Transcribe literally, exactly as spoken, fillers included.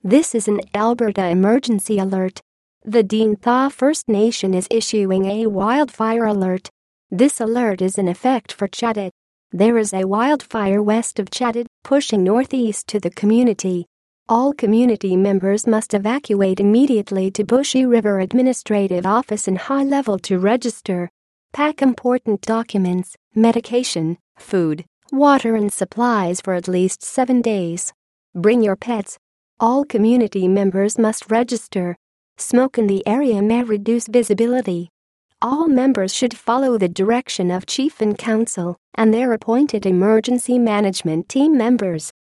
This is an Alberta emergency alert. The Deantha First Nation is issuing a wildfire alert. This alert is in effect for Chadid. There is a wildfire west of Chadid, pushing northeast to the community. All community members must evacuate immediately to Bushy River Administrative Office and High Level to register. Pack important documents, medication, food, water and supplies for at least seven days. Bring your pets. All community members must register. Smoke in the area may reduce visibility. All members should follow the direction of Chief and Council and their appointed emergency management team members.